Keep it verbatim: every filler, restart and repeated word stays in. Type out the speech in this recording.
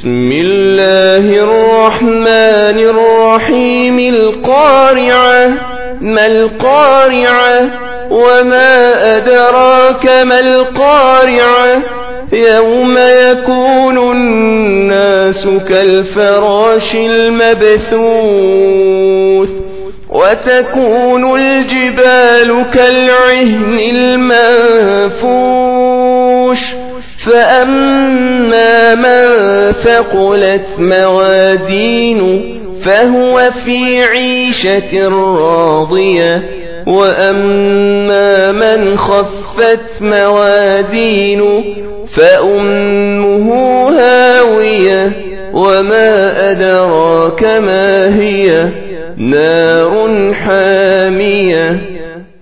بسم الله الرحمن الرحيم. القارعة. ما القارعة؟ وما أدراك ما القارعة؟ يوم يكون الناس كالفراش المبثوث وتكون الجبال كالعهن المنفوش فأما من ثقلت موازينه فهو في عيشة راضية وأما من خفت موازينه فأمه هاوية وما أدراك ما هي نار حامية